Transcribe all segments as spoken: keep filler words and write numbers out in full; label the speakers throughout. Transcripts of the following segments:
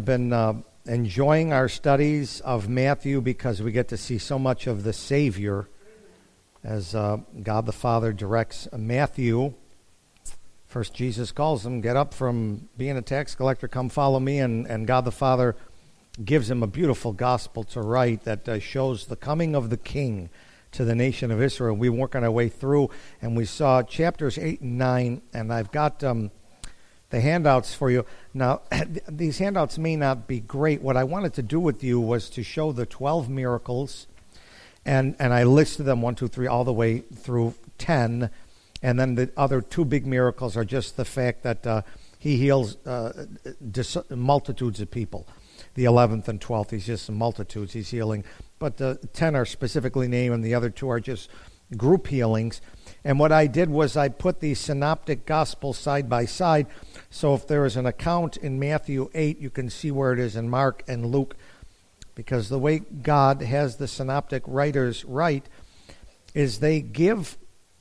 Speaker 1: have been uh, enjoying our studies of Matthew because we get to see so much of the Savior as uh, God the Father directs Matthew. First, Jesus calls him, get up from being a tax collector, come follow me, and, and God the Father gives him a beautiful gospel to write that uh, shows the coming of the King to the nation of Israel. We work on our way through, and we saw chapters eight and nine, and I've got um, the handouts for you. Now, these handouts may not be great. What I wanted to do with you was to show the twelve miracles, and, and I listed them one, two, three, all the way through ten, and then the other two big miracles are just the fact that uh, he heals uh, dis- multitudes of people. The eleventh and twelfth, he's just multitudes he's healing. But the ten are specifically named, and the other two are just group healings. And what I did was I put the synoptic gospels side by side. So if there is an account in Matthew eight, you can see where it is in Mark and Luke. Because the way God has the synoptic writers write is they give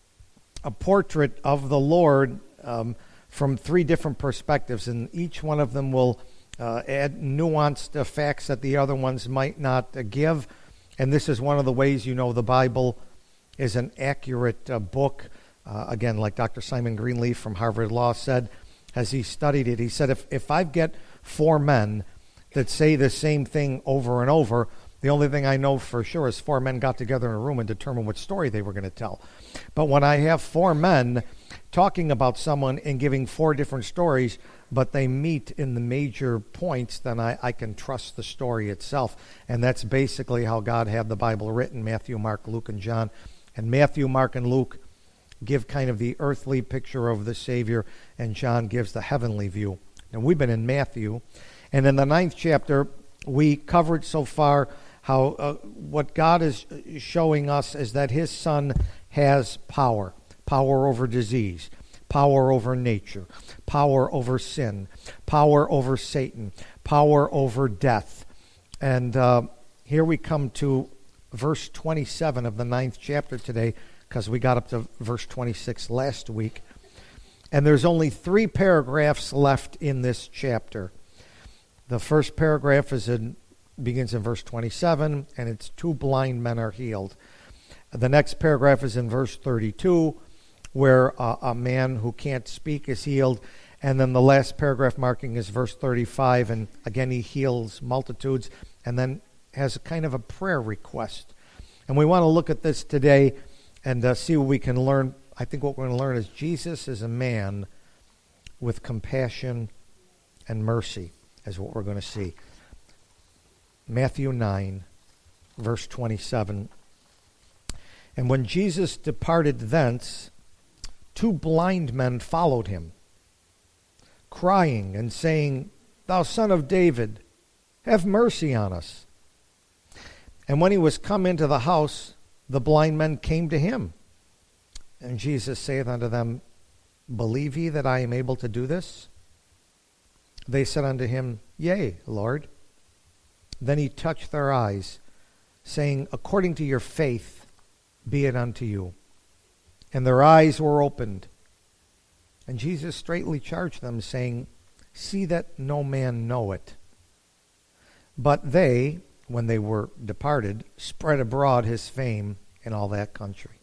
Speaker 1: a portrait of the Lord um, from three different perspectives. And each one of them will uh, add nuanced uh, facts that the other ones might not uh, give. And this is one of the ways you know the Bible is an accurate uh, book. Uh, again, like Doctor Simon Greenleaf from Harvard Law said, as he studied it, he said, if, if I get four men that say the same thing over and over, the only thing I know for sure is four men got together in a room and determined what story they were going to tell. But when I have four men talking about someone and giving four different stories, but they meet in the major points, then I, I can trust the story itself. And that's basically how God had the Bible written, Matthew, Mark, Luke, and John. And Matthew, Mark, and Luke give kind of the earthly picture of the Savior, and John gives the heavenly view. And we've been in Matthew. And in the ninth chapter, we covered so far how uh, what God is showing us is that his Son has power. Power over disease, power over nature, power over sin, power over Satan, power over death. And uh, here we come to verse twenty-seven of the ninth chapter today, because we got up to verse twenty-six last week. And there's only three paragraphs left in this chapter. The first paragraph is in, begins in verse twenty-seven, and it's two blind men are healed. The next paragraph is in verse thirty-two, where uh, a man who can't speak is healed. And then the last paragraph marking is verse thirty-five, and again he heals multitudes, and then has a kind of a prayer request. And we want to look at this today and uh, see what we can learn. I think what we're going to learn is Jesus is a man with compassion and mercy, is what we're going to see. Matthew nine, verse twenty-seven. And when Jesus departed thence, two blind men followed him, crying and saying, Thou Son of David, have mercy on us. And when he was come into the house, the blind men came to him. And Jesus saith unto them, Believe ye that I am able to do this? They said unto him, Yea, Lord. Then he touched their eyes, saying, According to your faith be it unto you. And their eyes were opened. And Jesus straightly charged them, saying, See that no man know it. But they, when they were departed, spread abroad his fame in all that country.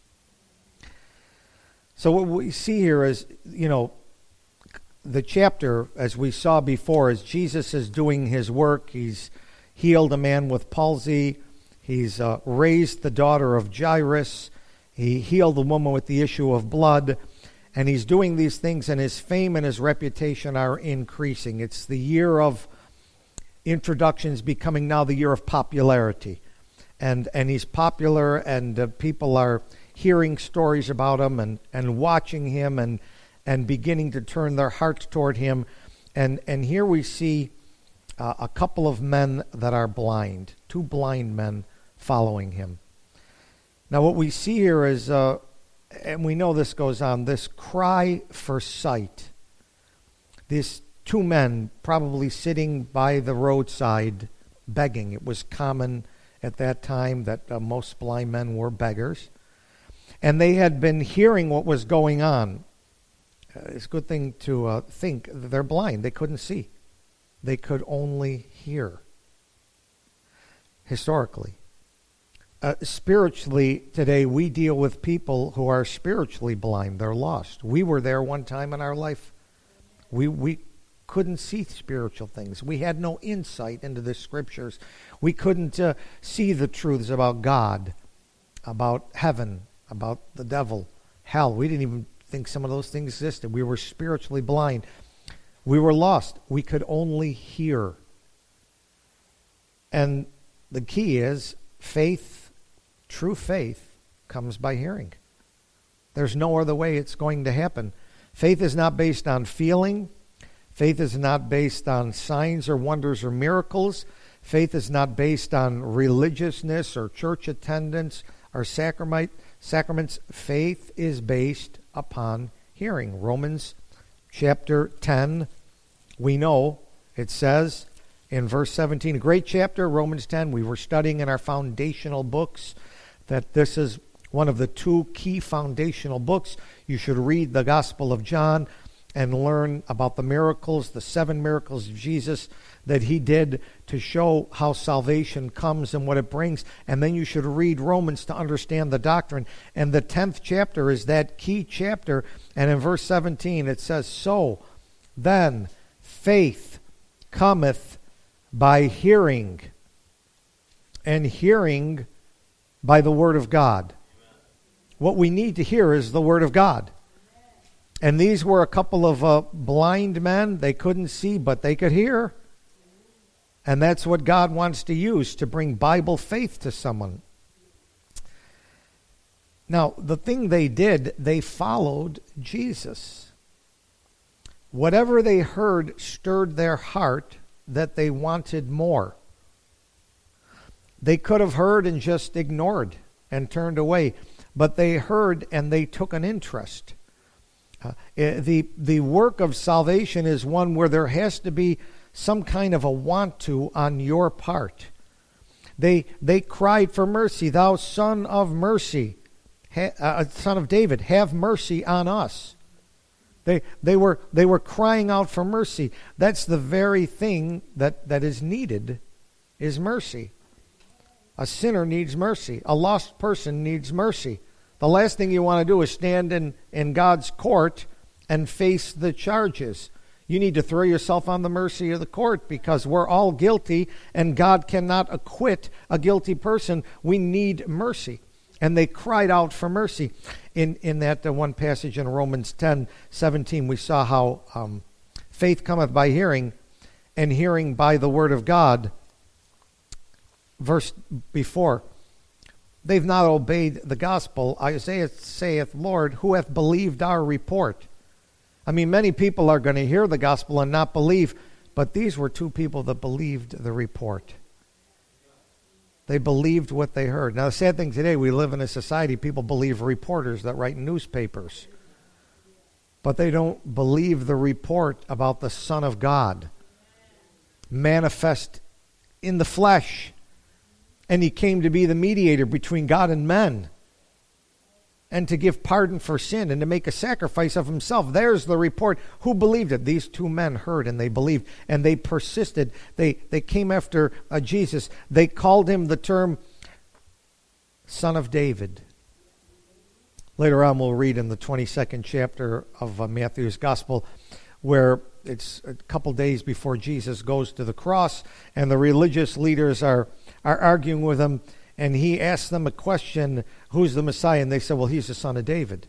Speaker 1: So what we see here is, you know, the chapter, as we saw before, is Jesus is doing his work. He's healed a man with palsy. He's uh, raised the daughter of Jairus. He healed the woman with the issue of blood. And he's doing these things, and his fame and his reputation are increasing. It's the year of introductions becoming now the year of popularity. And and he's popular, and uh, people are hearing stories about him and, and watching him and and beginning to turn their hearts toward him. And, and here we see uh, a couple of men that are blind, two blind men following him. Now what we see here is, uh, and we know this goes on, this cry for sight. These two men probably sitting by the roadside begging. It was common at that time that uh, most blind men were beggars. And they had been hearing what was going on. Uh, it's a good thing to uh, think they're blind. They couldn't see. They could only hear. Historically. Uh, spiritually, today, we deal with people who are spiritually blind. They're lost. We were there one time in our life. We we couldn't see spiritual things. We had no insight into the Scriptures. We couldn't uh, see the truths about God, about heaven, about the devil, hell. We didn't even think some of those things existed. We were spiritually blind. We were lost. We could only hear. And the key is faith, true faith, comes by hearing. There's no other way it's going to happen. Faith is not based on feeling. Faith is not based on signs or wonders or miracles. Faith is not based on religiousness or church attendance or sacrament, sacraments. Faith is based upon hearing. Romans chapter ten, we know it says in verse seventeen, a great chapter, Romans ten. We were studying in our foundational books that this is one of the two key foundational books. You should read the Gospel of John and learn about the miracles, the seven miracles of Jesus that he did to show how salvation comes and what it brings. And then you should read Romans to understand the doctrine. And the tenth chapter is that key chapter. And in verse seventeen it says, so then faith cometh by hearing, and hearing by the Word of God. What we need to hear is the Word of God. And these were a couple of uh, blind men. They couldn't see, but they could hear. And that's what God wants to use to bring Bible faith to someone. Now, the thing they did, they followed Jesus. Whatever they heard stirred their heart that they wanted more. They could have heard and just ignored and turned away, but they heard and they took an interest. Uh, the the work of salvation is one where there has to be some kind of a want to on your part. They they cried for mercy, thou son of mercy, ha, uh, son of David, have mercy on us. They they were they were crying out for mercy. That's the very thing that, that is needed, is mercy. A sinner needs mercy. A lost person needs mercy. The last thing you want to do is stand in, in God's court and face the charges. You need to throw yourself on the mercy of the court because we're all guilty and God cannot acquit a guilty person. We need mercy. And they cried out for mercy. In in that uh, one passage in Romans ten seventeen, we saw how um, faith cometh by hearing, and hearing by the word of God. Verse before, they've not obeyed the gospel. Isaiah saith, Lord, who hath believed our report? I mean, many people are going to hear the gospel and not believe, but these were two people that believed the report. They believed what they heard. Now, the sad thing today, we live in a society, people believe reporters that write newspapers. But they don't believe the report about the Son of God, manifest in the flesh. And he came to be the mediator between God and men, and to give pardon for sin, and to make a sacrifice of himself. There's the report. Who believed it? These two men heard and they believed, and they persisted. They they came after uh, Jesus. They called him the term Son of David. Later on we'll read in the twenty-second chapter of uh, Matthew's Gospel, where it's a couple days before Jesus goes to the cross, and the religious leaders are, are arguing with him. And he asked them a question, who's the Messiah? And they said, well, he's the Son of David.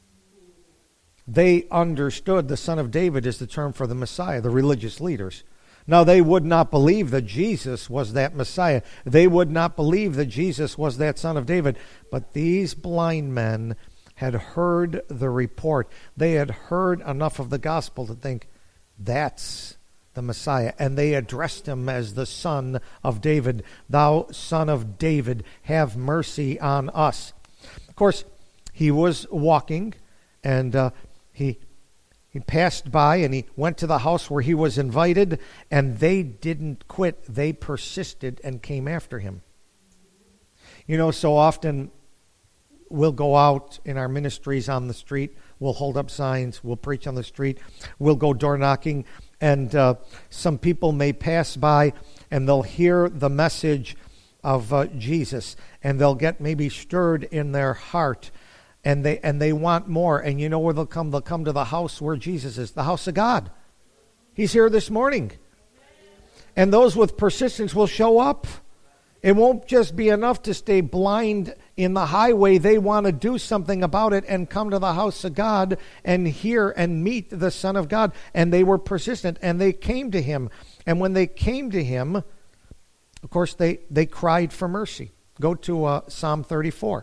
Speaker 1: They understood the Son of David is the term for the Messiah, the religious leaders. Now, they would not believe that Jesus was that Messiah. They would not believe that Jesus was that Son of David. But these blind men had heard the report. They had heard enough of the gospel to think, that's the Messiah. And they addressed him as the Son of David. Thou Son of David, have mercy on us. Of course, he was walking, and uh, he he passed by, and he went to the house where he was invited, and they didn't quit. They persisted and came after him. You know, so often we'll go out in our ministries on the street. We'll hold up signs. We'll preach on the street. We'll go door knocking. And uh, some people may pass by and they'll hear the message of uh, Jesus, and they'll get maybe stirred in their heart, and they and they want more. And you know where they'll come? They'll come to the house where Jesus is, the house of God. He's here this morning. And those with persistence will show up. It won't just be enough to stay blind in the highway. They want to do something about it and come to the house of God and hear and meet the Son of God. And they were persistent, and they came to him. And when they came to him, of course, they, they cried for mercy. Go to uh, Psalm thirty-four.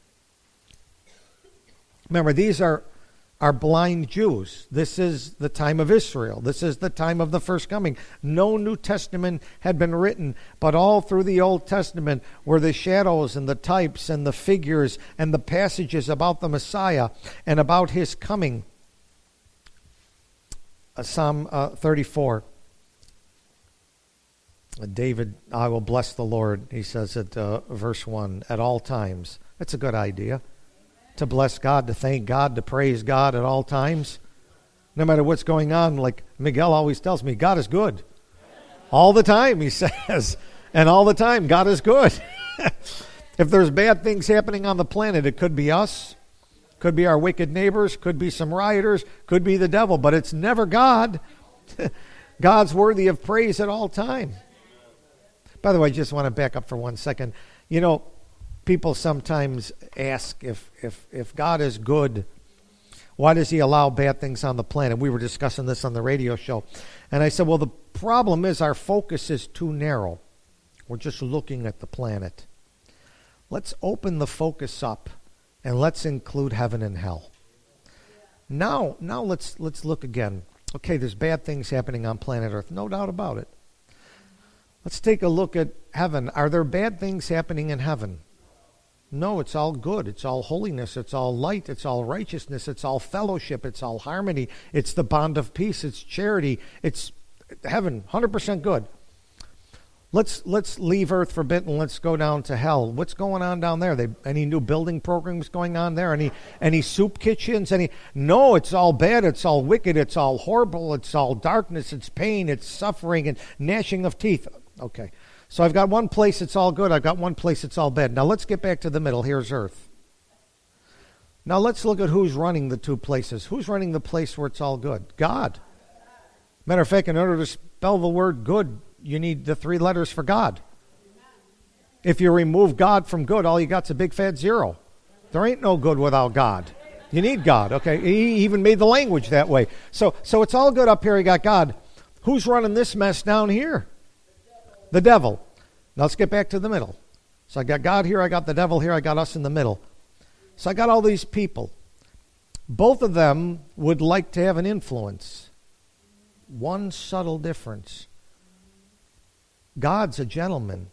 Speaker 1: Remember, these are, are blind Jews. This is the time of Israel. This is the time of the first coming. No New Testament had been written, but all through the Old Testament were the shadows and the types and the figures and the passages about the Messiah and about his coming. Uh, Psalm uh, thirty-four. David, I will bless the Lord, he says at uh, verse one, at all times. That's a good idea. To bless God, to thank God, to praise God at all times. No matter what's going on, like Miguel always tells me, God is good. All the time, he says. And all the time, God is good. If there's bad things happening on the planet, it could be us, could be our wicked neighbors, could be some rioters, could be the devil, but it's never God. God's worthy of praise at all time. By the way, I just want to back up for one second. You know, people sometimes ask if, if, if God is good, why does he allow bad things on the planet? We were discussing this on the radio show. And I said, well, the problem is our focus is too narrow. We're just looking at the planet. Let's open the focus up and let's include heaven and hell. Now, now let's let's look again. Okay, there's bad things happening on planet Earth, no doubt about it. Let's take a look at heaven. Are there bad things happening in heaven? No, it's all good. It's all holiness. It's all light. It's all righteousness. It's all fellowship. It's all harmony. It's the bond of peace. It's charity. It's heaven, one hundred percent good. Let's let's leave Earth for a bit and let's go down to hell. What's going on down there? They, any new building programs going on there? Any any soup kitchens? Any? No, it's all bad. It's all wicked. It's all horrible. It's all darkness. It's pain. It's suffering and gnashing of teeth. Okay, so I've got one place it's all good. I've got one place it's all bad. Now let's get back to the middle. Here's Earth. Now let's look at who's running the two places. Who's running the place where it's all good? God. Matter of fact, in order to spell the word good, you need the three letters for God. If you remove God from good, all you got's a big fat zero. There ain't no good without God. You need God, okay? He even made the language that way. So, so it's all good up here. You got God. Who's running this mess down here? The devil. Now let's get back to the middle. So I got God here, I got the devil here, I got us in the middle. So I got all these people. Both of them would like to have an influence. One subtle difference. God's a gentleman.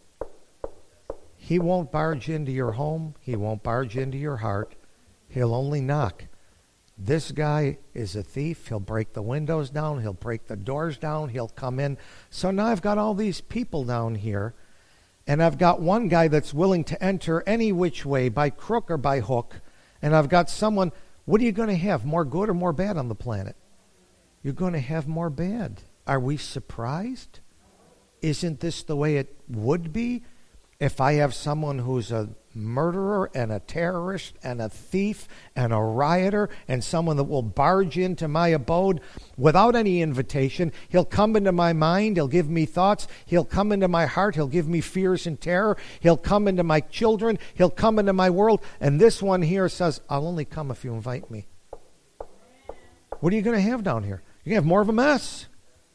Speaker 1: He won't barge into your home. He won't barge into your heart. He'll only knock. This guy is a thief. He'll break the windows down. He'll break the doors down. He'll come in. So now I've got all these people down here, and I've got one guy that's willing to enter any which way, by crook or by hook, and I've got someone. What are you going to have, more good or more bad on the planet? You're going to have more bad. Are we surprised? Isn't this the way it would be if I have someone who's a murderer and a terrorist and a thief and a rioter and someone that will barge into my abode without any invitation? He'll come into my mind. He'll give me thoughts. He'll come into my heart. He'll give me fears and terror. He'll come into my children. He'll come into my world. And this one here says, I'll only come if you invite me. What are you going to have down here? You're going to have more of a mess.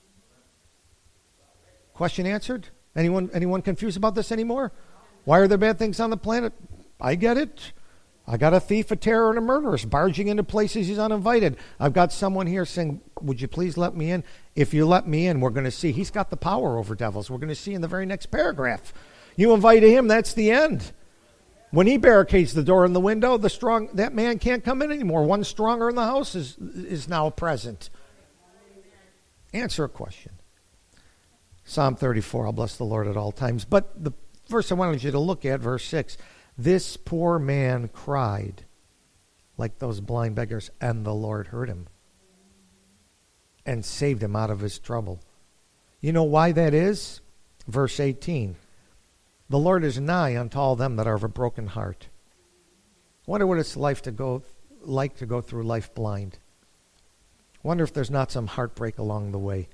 Speaker 1: Question answered? Anyone anyone confused about this anymore? Why are there bad things on the planet? I get it. I got a thief, a terror, and a murderer barging into places he's uninvited. I've got someone here saying, would you please let me in? If you let me in, we're going to see. He's got the power over devils. We're going to see in the very next paragraph. You invite him, that's the end. When he barricades the door and the window, the strong that man can't come in anymore. One stronger in the house is, is now present. Answer a question. Psalm thirty-four, I'll bless the Lord at all times. But the verse I wanted you to look at, verse six, this poor man cried like those blind beggars, and the Lord heard him. and saved him out of his trouble. You know why that is? Verse eighteen. The Lord is nigh unto all them that are of a broken heart. Wonder what it's like to go like to go through life blind. Wonder if there's not some heartbreak along the way.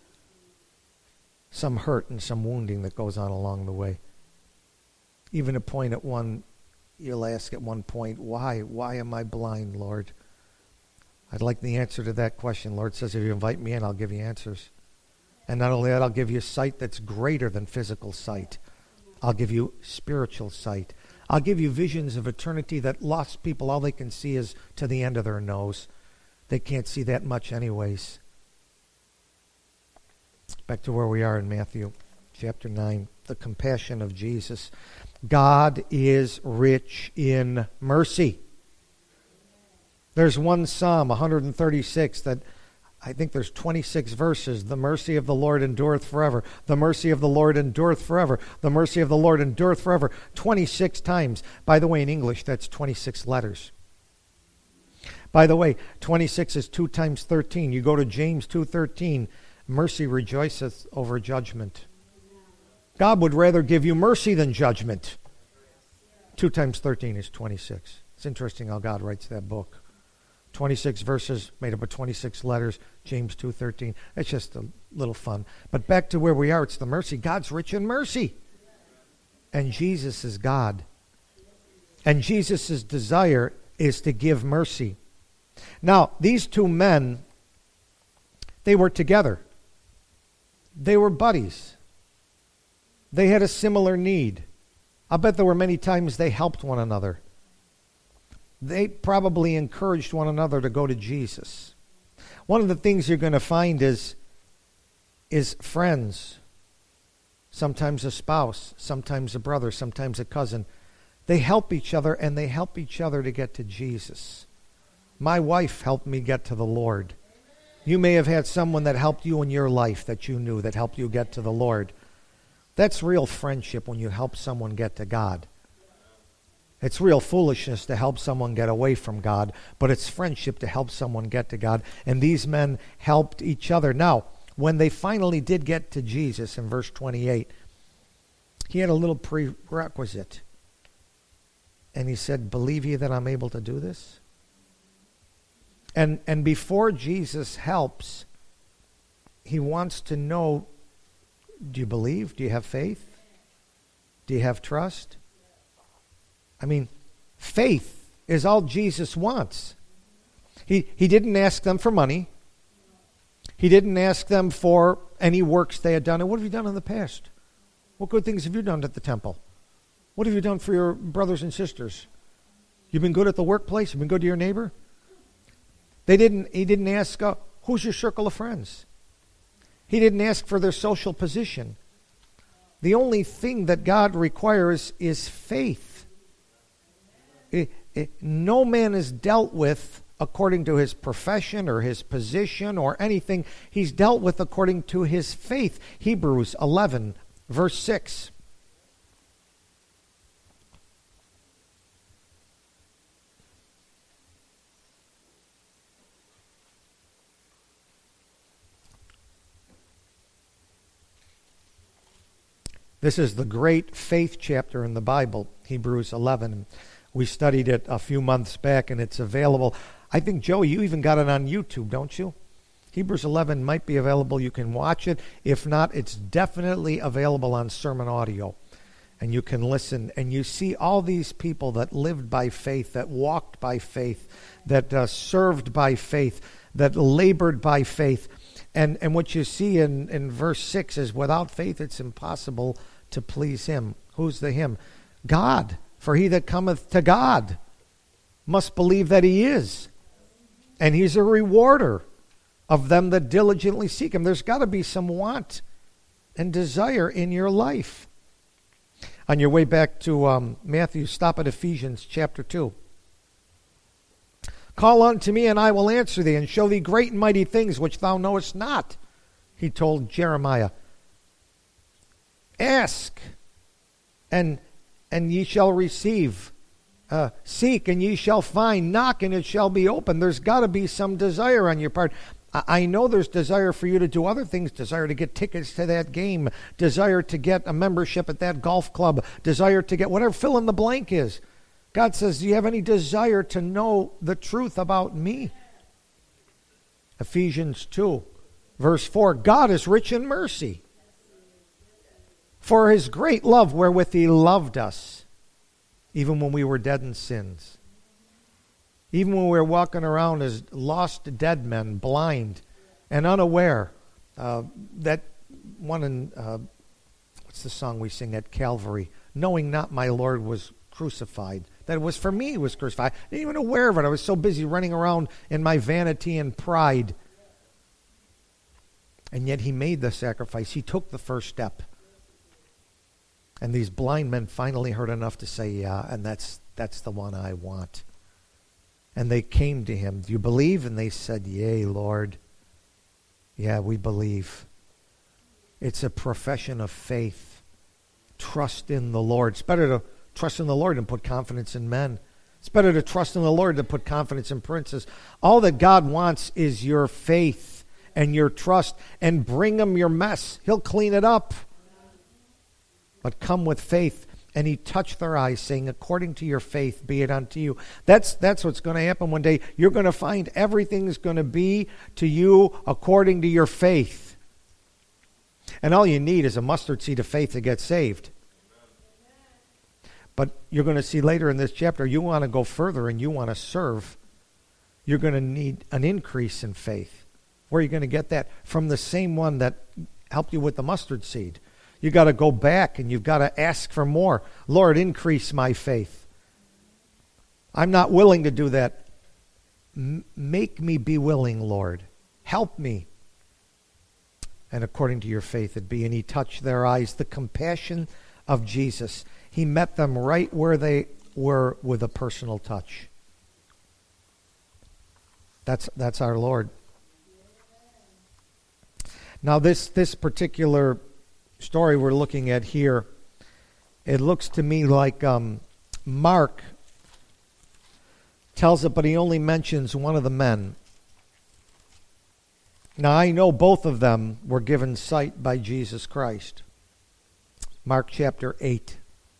Speaker 1: Some hurt and some wounding that goes on along the way. Even a point at one, you'll ask at one point, why? Why am I blind, Lord? I'd like the answer to that question. Lord says, if you invite me in, I'll give you answers. And not only that, I'll give you sight that's greater than physical sight. I'll give you spiritual sight. I'll give you visions of eternity that lost people, all they can see is to the end of their nose. They can't see that much anyways. Back to where we are in Matthew chapter nine, the compassion of Jesus. God is rich in mercy. There's one Psalm, one thirty-six, that I think there's twenty-six verses. The mercy of the Lord endureth forever. The mercy of the Lord endureth forever. The mercy of the Lord endureth forever. twenty-six times. By the way, in English, that's twenty-six letters. By the way, twenty-six is two times thirteen. You go to James two thirteen. Mercy rejoiceth over judgment. God would rather give you mercy than judgment. two times thirteen is twenty-six. It's interesting how God writes that book. twenty-six verses made up of twenty-six letters, James two thirteen. It's just a little fun. But back to where we are, it's the mercy. God's rich in mercy. And Jesus is God. And Jesus' desire is to give mercy. Now, these two men, they were together. They were buddies. They had a similar need. I bet there were many times they helped one another. They probably encouraged one another to go to Jesus. One of the things you're going to find is, is friends, sometimes a spouse, sometimes a brother, sometimes a cousin. They help each other, and they help each other to get to Jesus. My wife helped me get to the Lord. You may have had someone that helped you in your life that you knew that helped you get to the Lord. That's real friendship when you help someone get to God. It's real foolishness to help someone get away from God, but it's friendship to help someone get to God. And these men helped each other. Now, when they finally did get to Jesus in verse twenty-eight, he had a little prerequisite. And he said, believe ye that I'm able to do this? And and before Jesus helps, he wants to know, do you believe? Do you have faith? Do you have trust? I mean, faith is all Jesus wants. He he didn't ask them for money. He didn't ask them for any works they had done. And what have you done in the past? What good things have you done at the temple? What have you done for your brothers and sisters? You've been good at the workplace? You've been good to your neighbor? They didn't. He didn't ask, uh, who's your circle of friends? He didn't ask for their social position. The only thing that God requires is faith. It, it, no man is dealt with according to his profession or his position or anything. He's dealt with according to his faith. Hebrews eleven, verse six. This is the great faith chapter in the Bible, Hebrews eleven. We studied it a few months back, and it's available. I think, Joey, you even got it on YouTube, don't you? Hebrews eleven might be available. You can watch it. If not, it's definitely available on sermon audio. And you can listen, and you see all these people that lived by faith, that walked by faith, that uh, served by faith, that labored by faith. And, and what you see in, in verse six is, without faith it's impossible to please him. Who's the him? God. For he that cometh to God must believe that he is. And he's a rewarder of them that diligently seek him. There's got to be some want and desire in your life. On your way back to um, Matthew, stop at Ephesians chapter two. Call unto me, and I will answer thee, and show thee great and mighty things which thou knowest not, he told Jeremiah. Ask, and and ye shall receive. Uh, seek, and ye shall find. Knock, and it shall be open. There's got to be some desire on your part. I know there's desire for you to do other things, desire to get tickets to that game, desire to get a membership at that golf club, desire to get whatever fill in the blank is. God says, do you have any desire to know the truth about me? Ephesians two, verse four, God is rich in mercy, for his great love wherewith he loved us, even when we were dead in sins. Even when we were walking around as lost dead men, blind and unaware. Uh, that one in, uh, what's the song we sing at Calvary? Knowing not my Lord was crucified. That it was for me he was crucified. I didn't even aware of it. I was so busy running around in my vanity and pride. And yet he made the sacrifice. He took the first step. And these blind men finally heard enough to say, yeah, and that's that's the one I want. And they came to him. Do you believe? And they said, yea, Lord. Yeah, we believe. It's a profession of faith. Trust in the Lord. It's better to trust in the Lord than put confidence in men. It's better to trust in the Lord than put confidence in princes. All that God wants is your faith and your trust. And bring him your mess. He'll clean it up. But come with faith. And he touched their eyes, saying, according to your faith be it unto you. That's that's what's going to happen one day. You're going to find everything's going to be to you according to your faith. And all you need is a mustard seed of faith to get saved. But you're going to see later in this chapter, you want to go further and you want to serve. You're going to need an increase in faith. Where are you going to get that? From the same one that helped you with the mustard seed. You got to go back and you've got to ask for more. Lord, increase my faith. I'm not willing to do that. M- make me be willing, Lord. Help me. And according to your faith it be. And he touched their eyes. The compassion of Jesus. He met them right where they were with a personal touch. That's that's our Lord. Now this this particular story we're looking at here, it looks to me like um, Mark tells it, but he only mentions one of the men. Now I know both of them were given sight by Jesus Christ. Mark chapter eight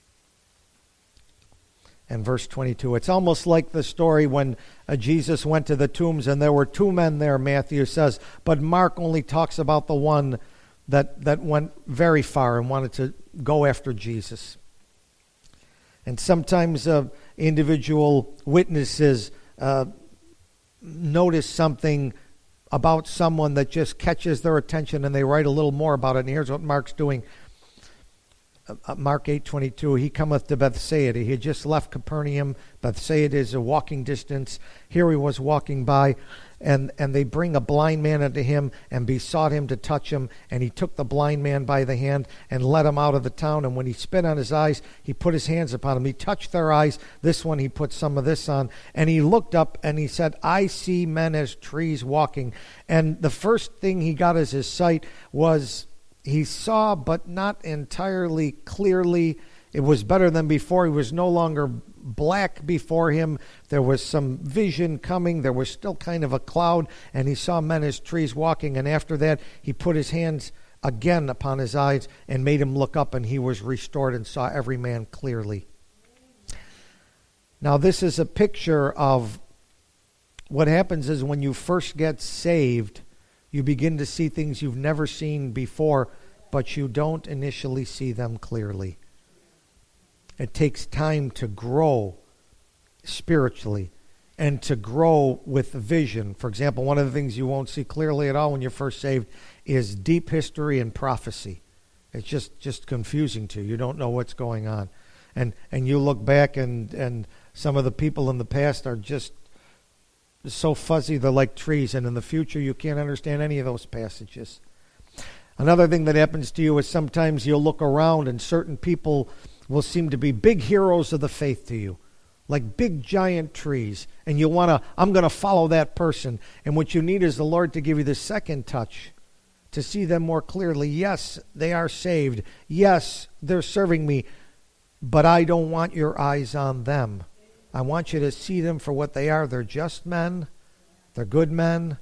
Speaker 1: and verse twenty-two. It's almost like the story when uh, Jesus went to the tombs and there were two men there, Matthew says, but Mark only talks about the one that that went very far and wanted to go after Jesus. And sometimes uh, individual witnesses uh, notice something about someone that just catches their attention and they write a little more about it. And here's what Mark's doing. Uh, Mark eight twenty-two, he cometh to Bethsaida. He had just left Capernaum. Bethsaida is a walking distance. Here he was walking by, and, and they bring a blind man unto him and besought him to touch him. And he took the blind man by the hand and led him out of the town. And when he spit on his eyes, he put his hands upon him. He touched their eyes. This one he put some of this on. And he looked up and he said, I see men as trees walking. And the first thing he got as his sight was he saw, but not entirely clearly. It was better than before. He was no longer black before him. There was some vision coming. There was still kind of a cloud, and he saw men as trees walking. And after that, he put his hands again upon his eyes and made him look up, and he was restored and saw every man clearly. Now, this is a picture of what happens is when you first get saved, you begin to see things you've never seen before, but you don't initially see them clearly. It takes time to grow spiritually and to grow with vision. For example, one of the things you won't see clearly at all when you're first saved is deep history and prophecy. It's just, just confusing to you. You don't know what's going on. And and you look back and, and some of the people in the past are just so fuzzy they're like trees, and in the future you can't understand any of those passages. Another thing that happens to you is sometimes you'll look around and certain people will seem to be big heroes of the faith to you, like big giant trees, and you want to, I'm going to follow that person. And what you need is the Lord to give you the second touch to see them more clearly. Yes, they are saved. Yes, they're serving me, but I don't want your eyes on them. I want you to see them for what they are. They're just men. They're good men.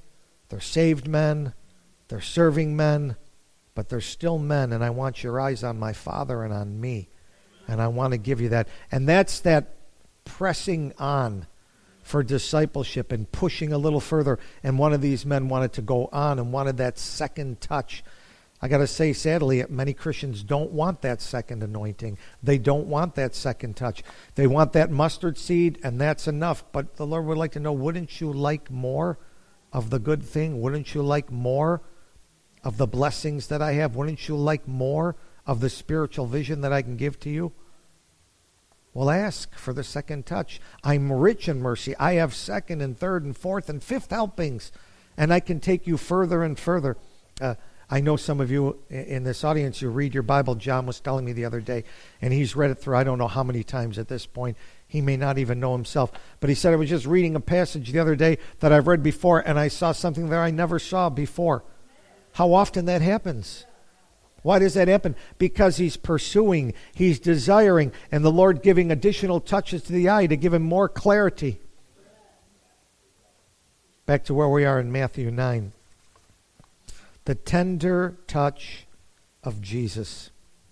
Speaker 1: They're saved men. They're serving men. But they're still men, and I want your eyes on my Father and on me. And I want to give you that. And that's that pressing on for discipleship and pushing a little further. And one of these men wanted to go on and wanted that second touch. I got to say, sadly, many Christians don't want that second anointing. They don't want that second touch. They want that mustard seed, and that's enough. But the Lord would like to know, wouldn't you like more of the good thing? Wouldn't you like more of the blessings that I have? Wouldn't you like more of the spiritual vision that I can give to you? Well, ask for the second touch. I'm rich in mercy. I have second and third and fourth and fifth helpings, and I can take you further and further. Uh, I know some of you in this audience, you read your Bible. John was telling me the other day, and he's read it through I don't know how many times at this point. He may not even know himself. But he said, I was just reading a passage the other day that I've read before, and I saw something there I never saw before. How often that happens? Why does that happen? Because he's pursuing, he's desiring, and the Lord giving additional touches to the eye to give him more clarity. Back to where we are in Matthew nine. The tender touch of Jesus.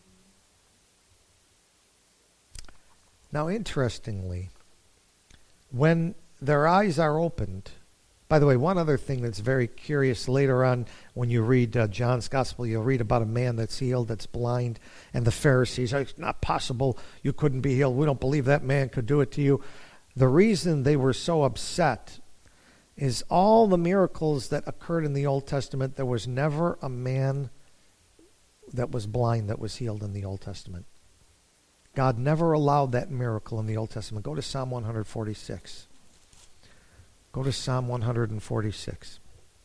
Speaker 1: Now, interestingly, when their eyes are opened, by the way, one other thing that's very curious, later on when you read uh, John's Gospel, you'll read about a man that's healed, that's blind, and the Pharisees, it's not possible you couldn't be healed. We don't believe that man could do it to you. The reason they were so upset is all the miracles that occurred in the Old Testament, there was never a man that was blind that was healed in the Old Testament. God never allowed that miracle in the Old Testament. Go to Psalm one forty-six. Go to Psalm one forty-six.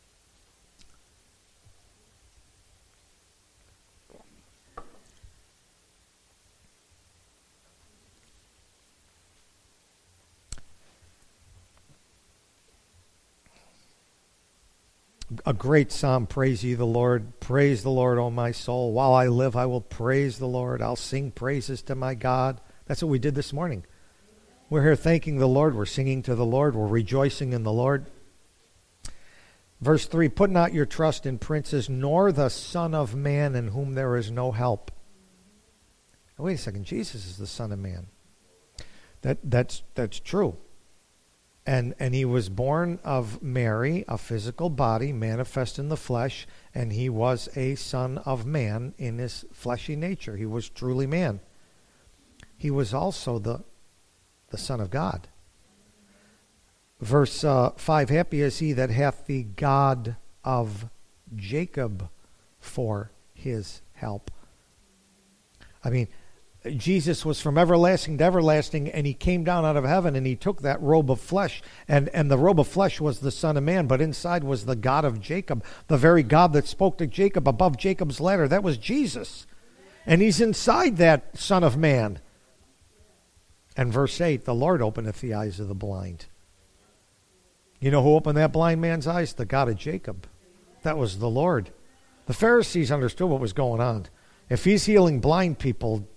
Speaker 1: A great psalm, praise ye the Lord. Praise the Lord, O my soul. While I live, I will praise the Lord. I'll sing praises to my God. That's what we did this morning. We're here thanking the Lord. We're singing to the Lord. We're rejoicing in the Lord. Verse three, put not your trust in princes, nor the Son of Man in whom there is no help. Now, wait a second. Jesus is the Son of Man. That that's that's true. And and he was born of Mary, a physical body, manifest in the flesh, and he was a son of man in his fleshy nature. He was truly man. He was also the the Son of God. Verse uh, five, happy is he that hath the God of Jacob for his help. I mean, Jesus was from everlasting to everlasting, and he came down out of heaven, and he took that robe of flesh, and, and the robe of flesh was the Son of Man, but inside was the God of Jacob, the very God that spoke to Jacob above Jacob's ladder. That was Jesus. And he's inside that Son of Man. And verse eight, the Lord openeth the eyes of the blind. You know who opened that blind man's eyes? The God of Jacob. That was the Lord. The Pharisees understood what was going on. If he's healing blind people,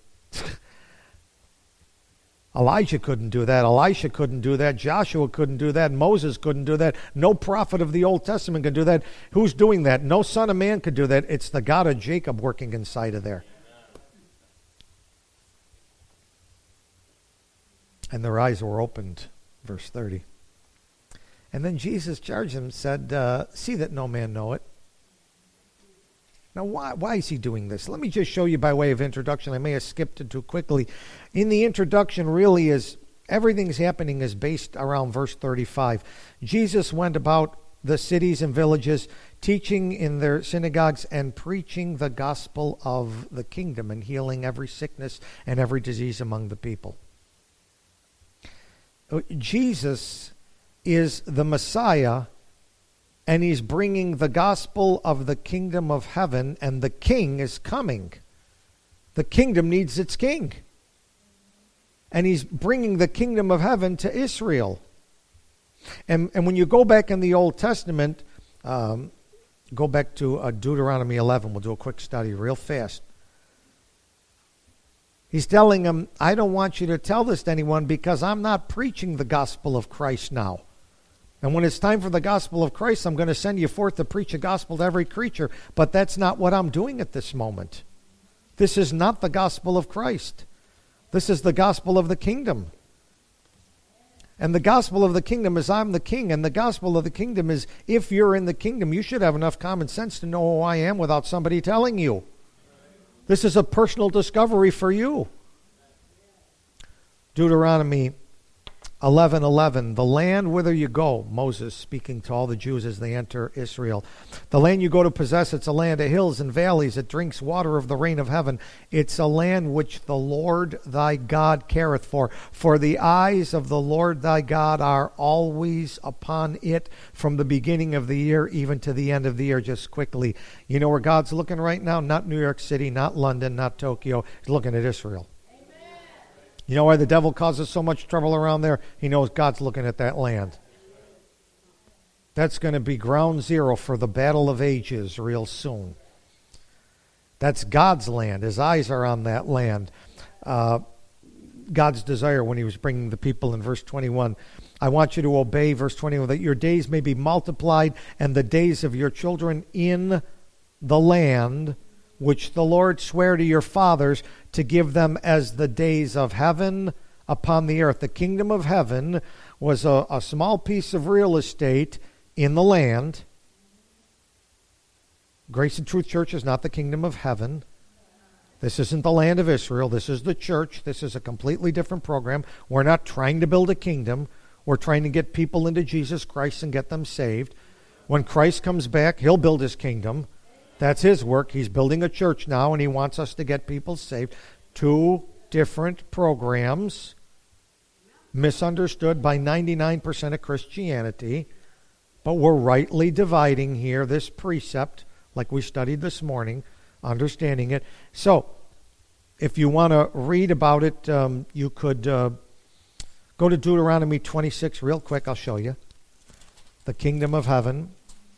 Speaker 1: Elijah couldn't do that. Elisha couldn't do that. Joshua couldn't do that. Moses couldn't do that. No prophet of the Old Testament could do that. Who's doing that? No Son of Man could do that. It's the God of Jacob working inside of there. And their eyes were opened, verse thirty. And then Jesus charged them and said, uh, see that no man know it. Now, why, why is he doing this? Let me just show you by way of introduction. I may have skipped it too quickly. In the introduction, really is everything's happening is based around verse thirty-five. Jesus went about the cities and villages, teaching in their synagogues and preaching the gospel of the kingdom and healing every sickness and every disease among the people. Jesus is the Messiah, and he's bringing the gospel of the kingdom of heaven, and the king is coming. The kingdom needs its king. And he's bringing the kingdom of heaven to Israel. And, and when you go back in the Old Testament, um, go back to uh, Deuteronomy eleven. We'll do a quick study real fast. He's telling them, I don't want you to tell this to anyone because I'm not preaching the gospel of Christ now. And when it's time for the gospel of Christ, I'm going to send you forth to preach the gospel to every creature. But that's not what I'm doing at this moment. This is not the gospel of Christ. This is the gospel of the kingdom. And the gospel of the kingdom is I'm the king. And the gospel of the kingdom is if you're in the kingdom, you should have enough common sense to know who I am without somebody telling you. This is a personal discovery for you. Deuteronomy eleven eleven, the land whither you go, Moses speaking to all the Jews as they enter Israel. The land you go to possess, it's a land of hills and valleys. It drinks water of the rain of heaven. It's a land which the Lord thy God careth for. For the eyes of the Lord thy God are always upon it from the beginning of the year even to the end of the year. Just quickly, you know where God's looking right now? Not New York City, not London, not Tokyo. He's looking at Israel. You know why the devil causes so much trouble around there? He knows God's looking at that land. That's going to be ground zero for the battle of ages real soon. That's God's land. His eyes are on that land. Uh, God's desire when he was bringing the people in verse twenty-one. I want you to obey, verse twenty-one, that your days may be multiplied and the days of your children in the land which the Lord sware to your fathers to give them as the days of heaven upon the earth. The kingdom of heaven was a, a small piece of real estate in the land. Grace and Truth Church is not the kingdom of heaven. This isn't the land of Israel. This is the church. This is a completely different program. We're not trying to build a kingdom. We're trying to get people into Jesus Christ and get them saved. When Christ comes back, he'll build his kingdom. That's his work. He's building a church now, and he wants us to get people saved. Two different programs, misunderstood by ninety-nine percent of Christianity, but we're rightly dividing here this precept, like we studied this morning, understanding it. So, if you want to read about it, um, you could uh, go to Deuteronomy twenty-six real quick. I'll show you. The kingdom of heaven.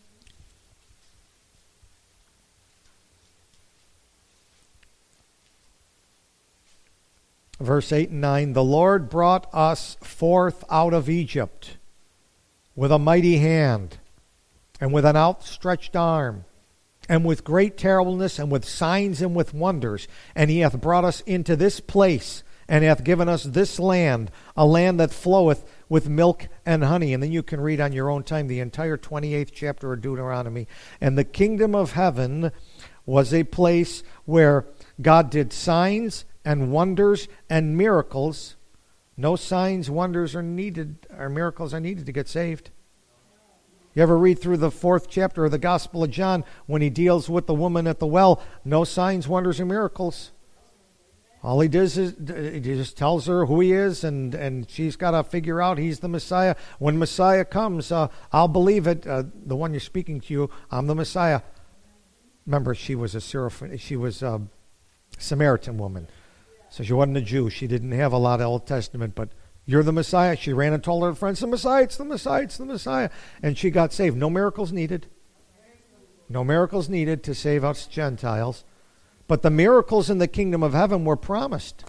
Speaker 1: Verse eight and nine, the Lord brought us forth out of Egypt with a mighty hand and with an outstretched arm and with great terribleness and with signs and with wonders. And he hath brought us into this place and hath given us this land, a land that floweth with milk and honey. And then you can read on your own time the entire twenty-eighth chapter of Deuteronomy. And the kingdom of heaven was a place where God did signs and wonders and miracles. No signs, wonders are needed, or miracles are needed to get saved. You ever read through the fourth chapter of the Gospel of John when he deals with the woman at the well? No signs, wonders, or miracles. All he does is he just tells her who he is, and, and she's got to figure out he's the Messiah. When Messiah comes, uh, I'll believe it. Uh, the one you're speaking to, you, I'm the Messiah. Remember, she was a Seraph- she was a Samaritan woman. So she wasn't a Jew. She didn't have a lot of Old Testament, but you're the Messiah. She ran and told her friends, the Messiah, it's the Messiah, it's the Messiah. And she got saved. No miracles needed. No miracles needed to save us Gentiles. But the miracles in the kingdom of heaven were promised.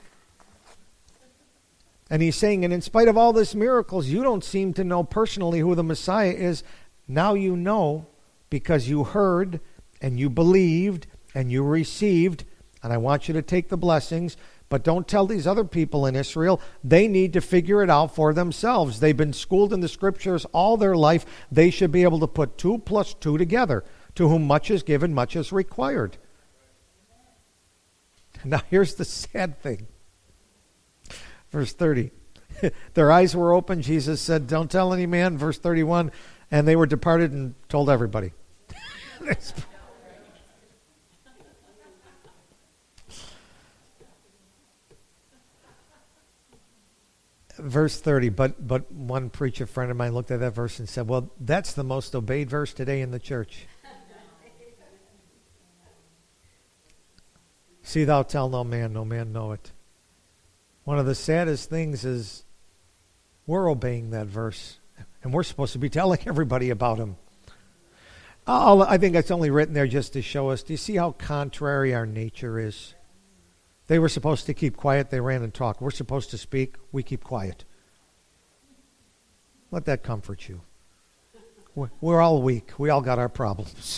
Speaker 1: And he's saying, and in spite of all these miracles, you don't seem to know personally who the Messiah is. Now you know because you heard and you believed and you received. And I want you to take the blessings. But don't tell these other people in Israel. They need to figure it out for themselves. They've been schooled in the scriptures all their life. They should be able to put two plus two together. To whom much is given, much is required. Now here's the sad thing. Verse thirty. Their eyes were open. Jesus said, don't tell any man. Verse thirty-one. And they were departed and told everybody. Verse thirty, but but one preacher friend of mine looked at that verse and said, well, that's the most obeyed verse today in the church. See thou tell no man, no man know it. One of the saddest things is we're obeying that verse, and we're supposed to be telling everybody about him. I'll, I think it's only written there just to show us, do you see how contrary our nature is? They were supposed to keep quiet. They ran and talked. We're supposed to speak. We keep quiet. Let that comfort you. We're all weak. We all got our problems.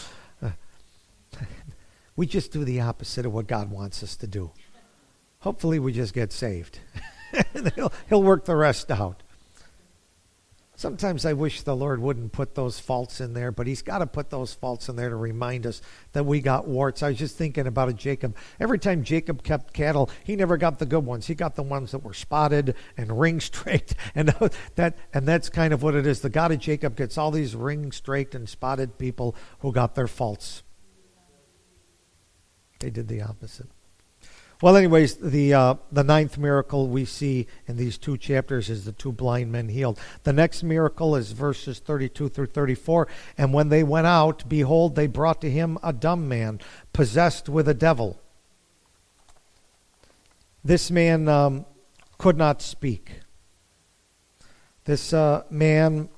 Speaker 1: We just do the opposite of what God wants us to do. Hopefully we just get saved. he'll, he'll work the rest out. Sometimes I wish the Lord wouldn't put those faults in there, but he's got to put those faults in there to remind us that we got warts. I was just thinking about a Jacob. Every time Jacob kept cattle, he never got the good ones. He got the ones that were spotted and ring-straked. And that, and that's kind of what it is. The God of Jacob gets all these ring-straked and spotted people who got their faults. They did the opposite. Well, anyways, the uh, the ninth miracle we see in these two chapters is the two blind men healed. The next miracle is verses thirty-two through thirty-four. And when they went out, behold, they brought to him a dumb man, possessed with a devil. This man um, could not speak. This uh, man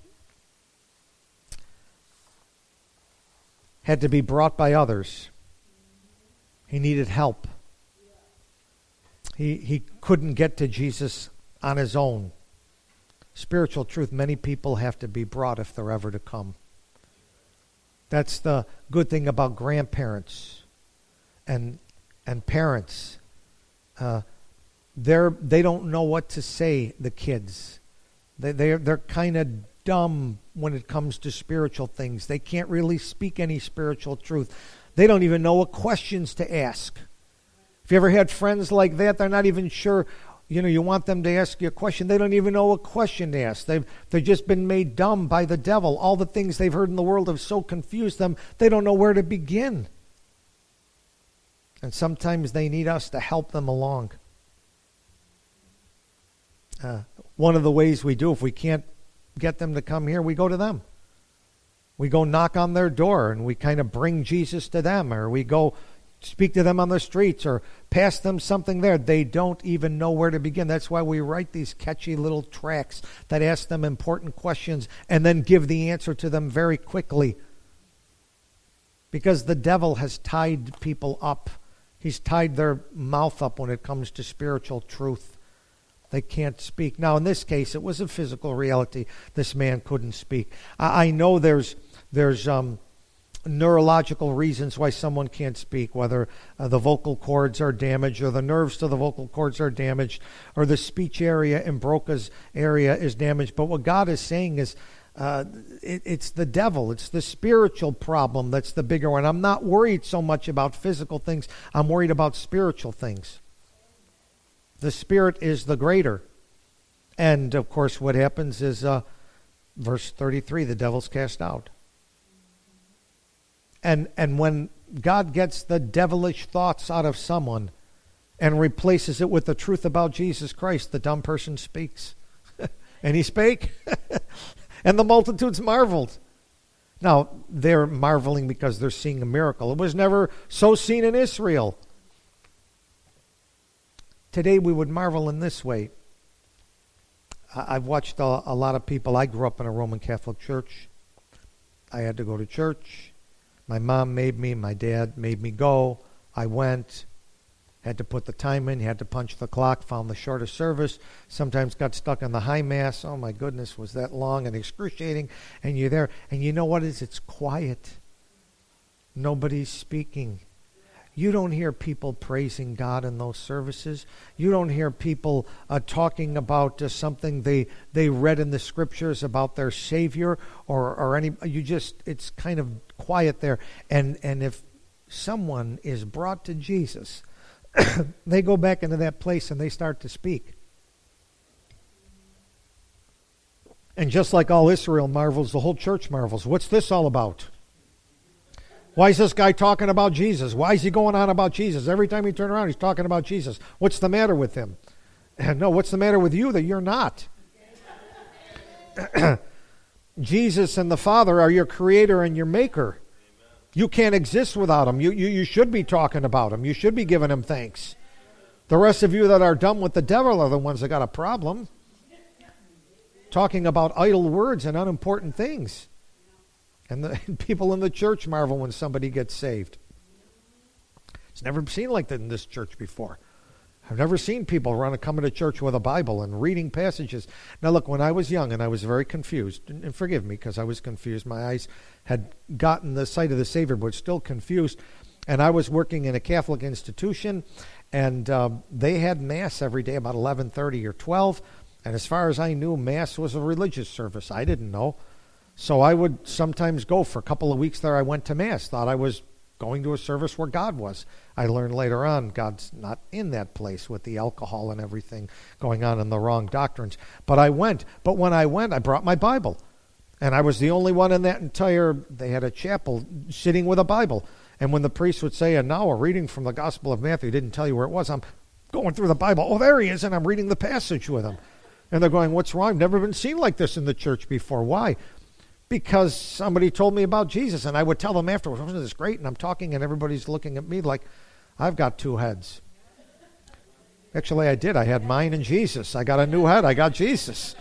Speaker 1: had to be brought by others. He needed help. He he couldn't get to Jesus on his own. Spiritual truth, many people have to be brought if they're ever to come. That's the good thing about grandparents and and parents. Uh, they're they don't know what to say, the kids. They they're they're kind of dumb when it comes to spiritual things. They can't really speak any spiritual truth. They don't even know what questions to ask. If you ever had friends like that, they're not even sure, you know, you want them to ask you a question. They don't even know what question to ask. They've, they've just been made dumb by the devil. All the things they've heard in the world have so confused them, they don't know where to begin. And sometimes they need us to help them along. Uh, one of the ways we do, if we can't get them to come here, we go to them. We go knock on their door and we kind of bring Jesus to them, or we go speak to them on the streets or pass them something there. They don't even know where to begin. That's why we write these catchy little tracts that ask them important questions and then give the answer to them very quickly. Because the devil has tied people up. He's tied their mouth up when it comes to spiritual truth. They can't speak. Now, in this case, it was a physical reality. This man couldn't speak. I, I know there's there's um, neurological reasons why someone can't speak, whether uh, the vocal cords are damaged or the nerves to the vocal cords are damaged or the speech area in Broca's area is damaged. But what God is saying is uh, it, it's the devil. It's the spiritual problem that's the bigger one. I'm not worried so much about physical things. I'm worried about spiritual things. The spirit is the greater. And, of course, what happens is, uh, verse thirty-three, the devil's cast out. And and when God gets the devilish thoughts out of someone and replaces it with the truth about Jesus Christ, the dumb person speaks. And he spake, and the multitudes marveled. Now, they're marveling because they're seeing a miracle. It was never so seen in Israel. Today we would marvel in this way. I've watched a, a lot of people. I grew up in a Roman Catholic church. I had to go to church. My mom made me. My dad made me go. I went. Had to put the time in. Had to punch the clock. Found the shortest service. Sometimes got stuck on the high mass. Oh my goodness, was that long and excruciating. And you're there. And you know what it is? It's quiet. Nobody's speaking. You don't hear people praising God in those services. You don't hear people uh, talking about uh, something they they read in the scriptures about their Savior or or any. You just it's kind of quiet there. And and if someone is brought to Jesus, they go back into that place and they start to speak. And just like all Israel marvels, the whole church marvels. What's this all about? Why is this guy talking about Jesus? Why is he going on about Jesus? Every time you turn around, he's talking about Jesus. What's the matter with him? No, what's the matter with you that you're not? Jesus and the Father are your creator and your maker. You can't exist without him. You, you, you should be talking about him. You should be giving him thanks. The rest of you that are dumb with the devil are the ones that got a problem. Talking about idle words and unimportant things. And the and people in the church marvel when somebody gets saved. It's never seen like that in this church before. I've never seen people run coming to church with a Bible and reading passages. Now look, when I was young and I was very confused, and forgive me because I was confused, my eyes had gotten the sight of the Savior but still confused, and I was working in a Catholic institution, and uh, they had Mass every day about eleven thirty or twelve, and as far as I knew, Mass was a religious service. I didn't know. So I would sometimes go for a couple of weeks there. I went to Mass, thought I was going to a service where God was. I learned later on God's not in that place with the alcohol and everything going on and the wrong doctrines. But I went. But when I went, I brought my Bible. And I was the only one in that entire, they had a chapel sitting with a Bible. And when the priest would say, and now a reading from the Gospel of Matthew, he didn't tell you where it was, I'm going through the Bible. Oh, there he is, and I'm reading the passage with him. And they're going, what's wrong? Never been seen like this in the church before. Why? Because somebody told me about Jesus, and I would tell them afterwards, wasn't this great? And I'm talking, and everybody's looking at me like, I've got two heads. Actually, I did. I had mine and Jesus. I got a new head. I got Jesus.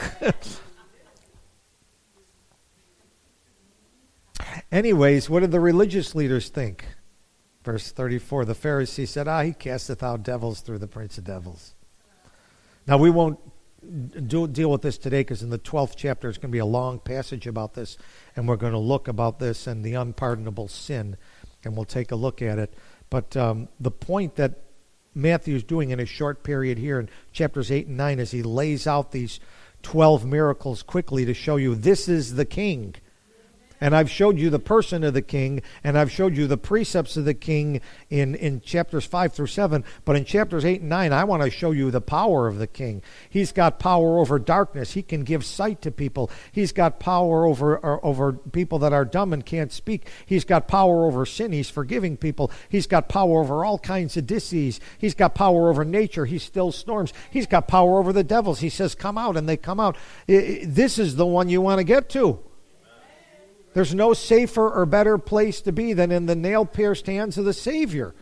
Speaker 1: Anyways, what did the religious leaders think? Verse thirty-four, the Pharisee said, ah, he casteth out devils through the prince of devils. Now, we won't do, deal with this today because in the twelfth chapter it's going to be a long passage about this, and we're going to look about this and the unpardonable sin, and we'll take a look at it. But um, the point that Matthew's doing in a short period here in chapters eight and nine is he lays out these twelve miracles quickly to show you this is the king. And I've showed you the person of the king, and I've showed you the precepts of the king in, in chapters five through seven. But in chapters eight and nine, I want to show you the power of the king. He's got power over darkness. He can give sight to people. He's got power over, or, over people that are dumb and can't speak. He's got power over sin. He's forgiving people. He's got power over all kinds of disease. He's got power over nature. He stills storms. He's got power over the devils. He says, come out, and they come out. This is the one you want to get to. There's no safer or better place to be than in the nail-pierced hands of the Savior.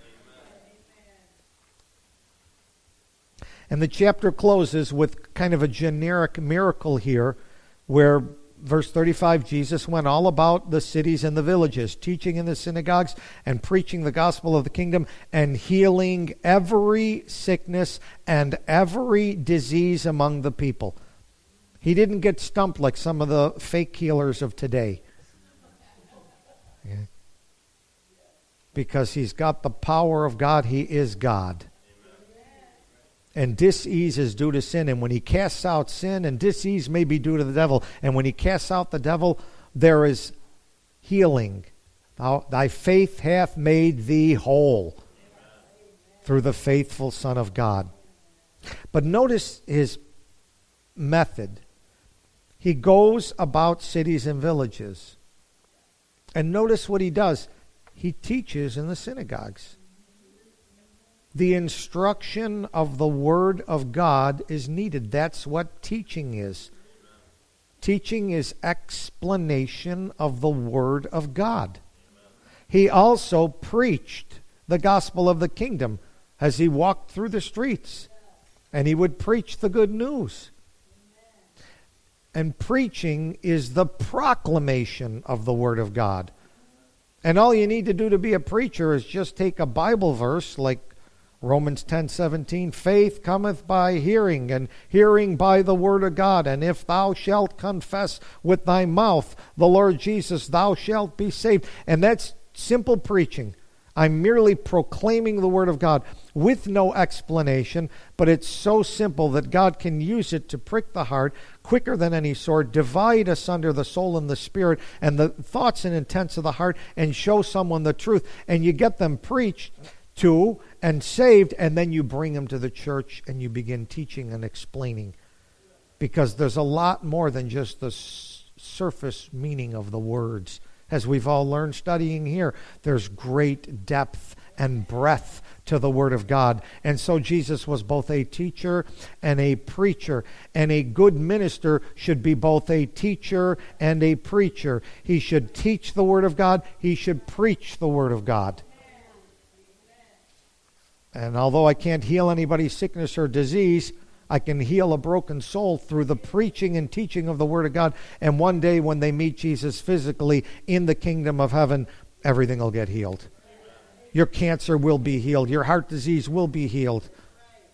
Speaker 1: And the chapter closes with kind of a generic miracle here where, verse thirty-five, Jesus went all about the cities and the villages, teaching in the synagogues and preaching the gospel of the kingdom and healing every sickness and every disease among the people. He didn't get stumped like some of the fake healers of today. Okay. Because he's got the power of God. He is God. And disease is due to sin. And when he casts out sin, and disease may be due to the devil, and when he casts out the devil, there is healing. Thou, thy faith hath made thee whole through the faithful Son of God. But notice his method. He goes about cities and villages. And notice what he does. He teaches in the synagogues. The instruction of the Word of God is needed. That's what teaching is. Teaching is explanation of the Word of God. He also preached the gospel of the kingdom as he walked through the streets. And he would preach the good news. And preaching is the proclamation of the Word of God. And all you need to do to be a preacher is just take a Bible verse like Romans ten seventeen, faith cometh by hearing, and hearing by the Word of God. And if thou shalt confess with thy mouth the Lord Jesus, thou shalt be saved. And that's simple preaching. I'm merely proclaiming the Word of God with no explanation, but it's so simple that God can use it to prick the heart quicker than any sword, divide asunder the soul and the spirit and the thoughts and intents of the heart, and show someone the truth. And you get them preached to and saved, and then you bring them to the church and you begin teaching and explaining. Because there's a lot more than just the s- surface meaning of the words. As we've all learned studying here, there's great depth and breadth to the Word of God. And so Jesus was both a teacher and a preacher. And a good minister should be both a teacher and a preacher. He should teach the Word of God. He should preach the Word of God. And although I can't heal anybody's sickness or disease, I can heal a broken soul through the preaching and teaching of the Word of God. And one day when they meet Jesus physically in the kingdom of heaven, everything will get healed. Your cancer will be healed. Your heart disease will be healed.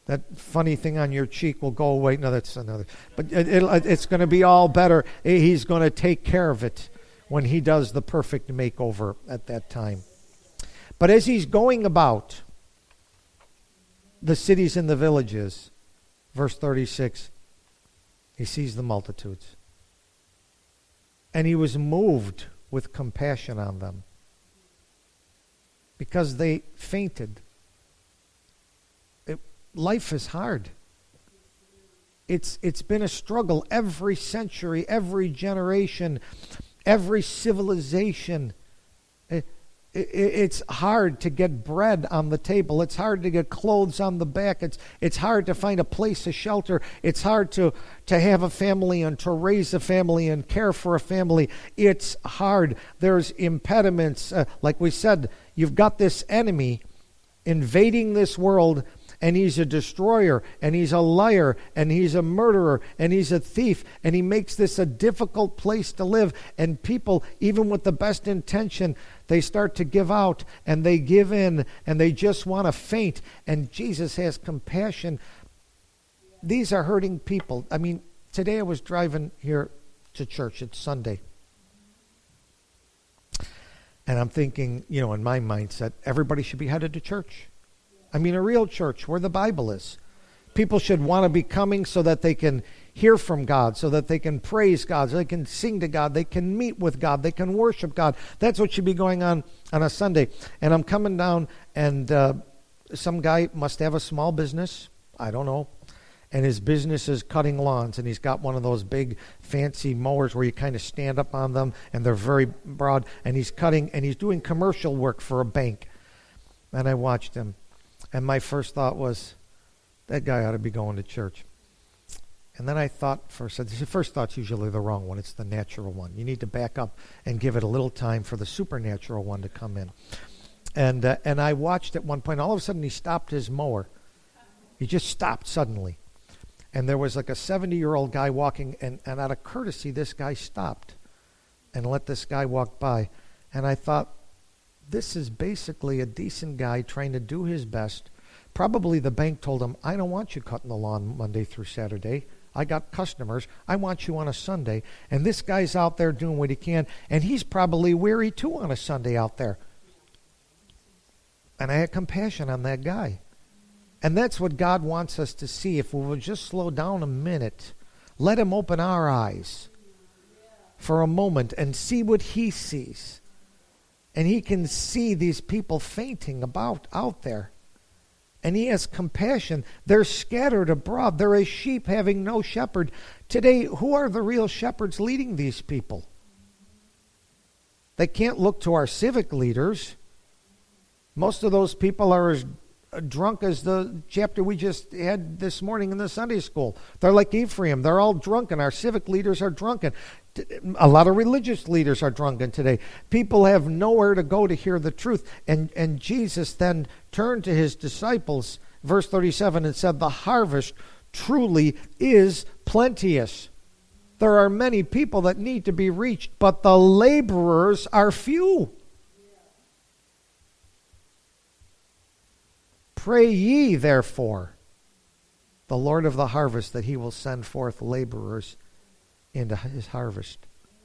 Speaker 1: That funny thing on your cheek will go away. No, that's another. But it, it, it's going to be all better. He's going to take care of it when he does the perfect makeover at that time. But as he's going about the cities and the villages, verse thirty-six, he sees the multitudes. And he was moved with compassion on them because they fainted. It, life is hard. It's it's been a struggle every century, every generation, every civilization. It, it, it's hard to get bread on the table. It's hard to get clothes on the back. It's it's hard to find a place of shelter. It's hard to, to have a family and to raise a family and care for a family. It's hard. There's impediments. Uh, like we said, you've got this enemy invading this world, and he's a destroyer, and he's a liar, and he's a murderer, and he's a thief, and he makes this a difficult place to live. And people, even with the best intention, they start to give out, and they give in, and they just want to faint. And Jesus has compassion. These are hurting people. I mean, today I was driving here to church. It's Sunday. And I'm thinking, you know, in my mindset, everybody should be headed to church. I mean, a real church where the Bible is. People should want to be coming so that they can hear from God, so that they can praise God, so they can sing to God, they can meet with God, they can worship God. That's what should be going on on a Sunday. And I'm coming down, and uh, some guy must have a small business. I don't know. And his business is cutting lawns, and he's got one of those big fancy mowers where you kind of stand up on them, and they're very broad, and he's cutting, and he's doing commercial work for a bank. And I watched him, and my first thought was, that guy ought to be going to church. And then I thought for a second, the first thought's usually the wrong one. It's the natural one. You need to back up and give it a little time for the supernatural one to come in. And uh, and I watched at one point, all of a sudden he stopped his mower. He just stopped suddenly. And there was like a seventy-year-old guy walking, and, and out of courtesy, this guy stopped and let this guy walk by. And I thought, this is basically a decent guy trying to do his best. Probably the bank told him, I don't want you cutting the lawn Monday through Saturday. I got customers. I want you on a Sunday. And this guy's out there doing what he can, and he's probably weary too on a Sunday out there. And I had compassion on that guy. And that's what God wants us to see. If we will just slow down a minute, let him open our eyes for a moment and see what he sees. And he can see these people fainting about out there. And he has compassion. They're scattered abroad. They're as sheep having no shepherd. Today, who are the real shepherds leading these people? They can't look to our civic leaders. Most of those people are as drunk as the chapter we just had this morning in the Sunday school. They're like Ephraim. They're all drunken. Our civic leaders are drunken. A lot of religious leaders are drunken today. People have nowhere to go to hear the truth. And, and Jesus then turned to his disciples, verse thirty-seven, and said, the harvest truly is plenteous. There are many people that need to be reached, but the laborers are few. Pray ye, therefore, the Lord of the harvest, that he will send forth laborers into his harvest.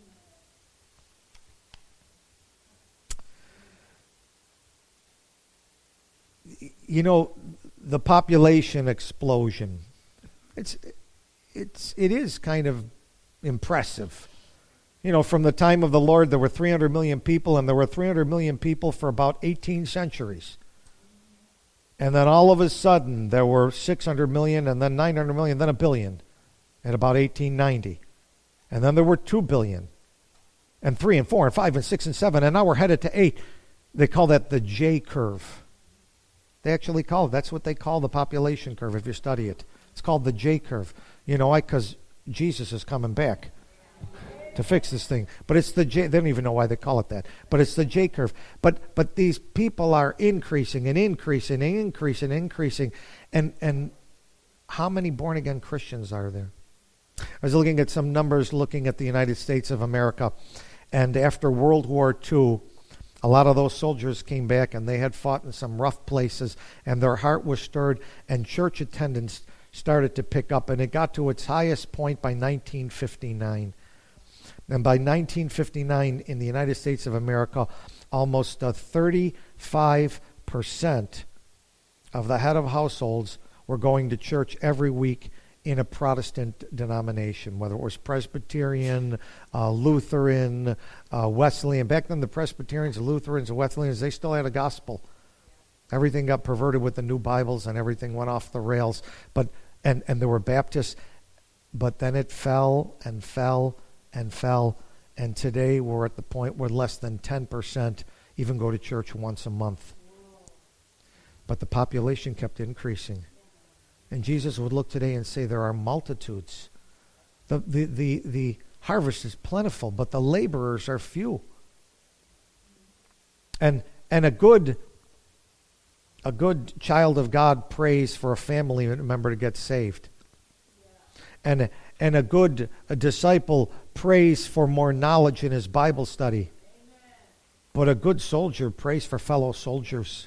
Speaker 1: You know, the population explosion, it's it's it is kind of impressive. You know, from the time of the Lord, there were three hundred million people, and there were three hundred million people for about eighteen centuries. And then all of a sudden, there were six hundred million, and then nine hundred million, then a billion at about eighteen ninety. And then there were two billion, and three, and four, and five, and six, and seven, and now we're headed to eight. They call that the J curve. They actually call it, that's what they call the population curve if you study it. It's called the J curve. You know why? Because Jesus is coming back to fix this thing. But it's the J, they don't even know why they call it that. But it's the J curve. But but these people are increasing and increasing and increasing and increasing. And, and how many born-again Christians are there? I was looking at some numbers, looking at the United States of America. And after World War Two, A lot of those soldiers came back, and they had fought in some rough places, and their heart was stirred, and church attendance started to pick up, and it got to its highest point by nineteen fifty-nine. And by nineteen fifty-nine, in the United States of America, almost uh, thirty-five percent of the head of households were going to church every week in a Protestant denomination, whether it was Presbyterian, uh, Lutheran, uh, Wesleyan. Back then, the Presbyterians, the Lutherans, the Wesleyans, they still had a gospel. Everything got perverted with the new Bibles, and everything went off the rails. But and, and there were Baptists, but then it fell and fell and fell. And today we're at the point where less than ten percent even go to church once a month. But the population kept increasing. And Jesus would look today and say, there are multitudes. The, the, the, the harvest is plentiful, but the laborers are few. And and a good a good child of God prays for a family member to get saved. And, and a good a disciple prays for more knowledge in his Bible study. But a good soldier prays for fellow soldiers.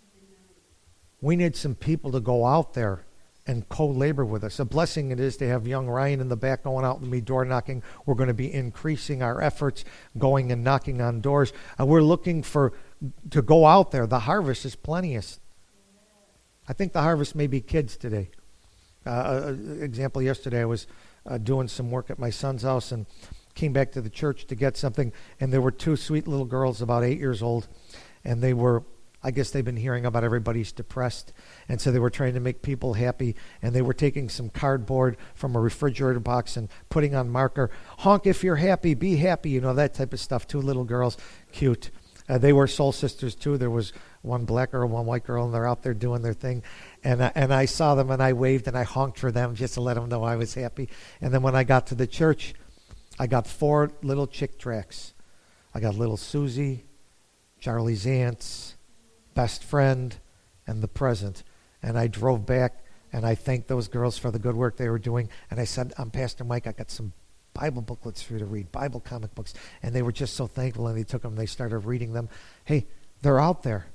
Speaker 1: We need some people to go out there and co-labor with us. A blessing it is to have young Ryan in the back going out and me door knocking. We're going to be increasing our efforts, going and knocking on doors. And we're looking for to go out there. The harvest is plenteous. I think the harvest may be kids today. Uh, example, yesterday I was uh, doing some work at my son's house and came back to the church to get something, and there were two sweet little girls about eight years old, and they were, I guess they've been hearing about everybody's depressed, and so they were trying to make people happy, and they were taking some cardboard from a refrigerator box and putting on marker, honk if you're happy, be happy, you know, that type of stuff. Two little girls, cute. Uh, they were soul sisters too. There was one black girl, one white girl, and they're out there doing their thing. And, uh, and I saw them, and I waved, and I honked for them just to let them know I was happy. And then when I got to the church, I got four little chick tracts. I got little Susie, Charlie's aunts, best friend, and the present. And I drove back, and I thanked those girls for the good work they were doing. And I said, I'm Pastor Mike. I got some Bible booklets for you to read, Bible comic books. And they were just so thankful, and they took them, and they started reading them. Hey, they're out there.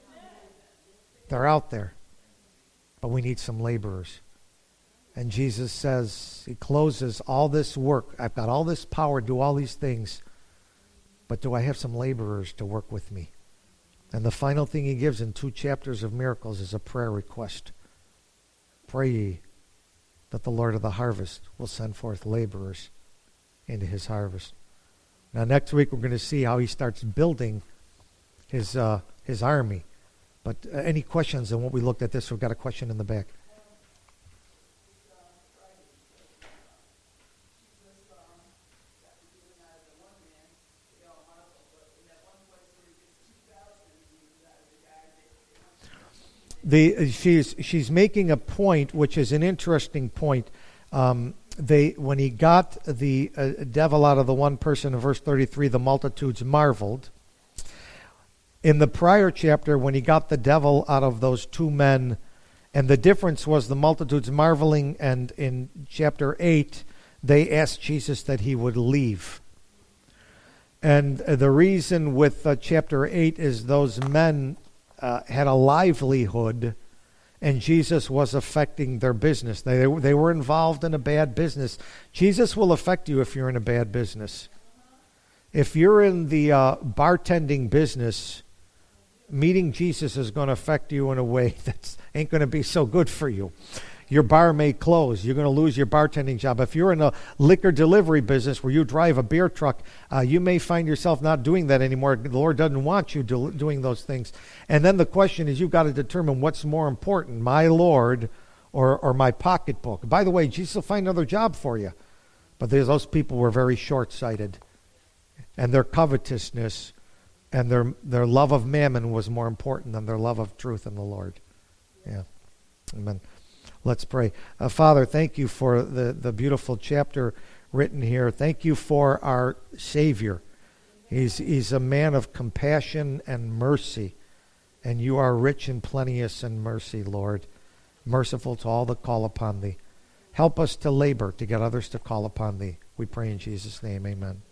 Speaker 1: They're out there. But we need some laborers. And Jesus says, he closes all this work. I've got all this power, do all these things. But do I have some laborers to work with me? And the final thing he gives in two chapters of miracles is a prayer request. Pray ye that the Lord of the harvest will send forth laborers into his harvest. Now next week we're going to see how he starts building his uh, his army. But uh, any questions on what we looked at this? We've got a question in the back. The, she's she's making a point, which is an interesting point. Um, they when he got the uh, devil out of the one person in verse thirty-three, the multitudes marveled. In the prior chapter, when he got the devil out of those two men, and the difference was the multitudes marveling, and in chapter eight, they asked Jesus that he would leave. And the reason with uh, chapter eight is those men Uh, had a livelihood, and Jesus was affecting their business. They, they were involved in a bad business. Jesus will affect you if you're in a bad business. If you're in the uh, bartending business, meeting Jesus is going to affect you in a way that ain't going to be so good for you. Your bar may close. You're going to lose your bartending job. If you're in a liquor delivery business where you drive a beer truck, uh, you may find yourself not doing that anymore. The Lord doesn't want you do, doing those things. And then the question is, you've got to determine what's more important, my Lord or, or my pocketbook. By the way, Jesus will find another job for you. But there's, those people were very short-sighted. And their covetousness and their, their love of mammon was more important than their love of truth in the Lord. Yeah. Amen. Let's pray. Uh, Father, thank you for the, the beautiful chapter written here. Thank you for our Savior. He's, he's a man of compassion and mercy, and you are rich and plenteous in mercy, Lord, merciful to all that call upon thee. Help us to labor to get others to call upon thee. We pray in Jesus' name, amen.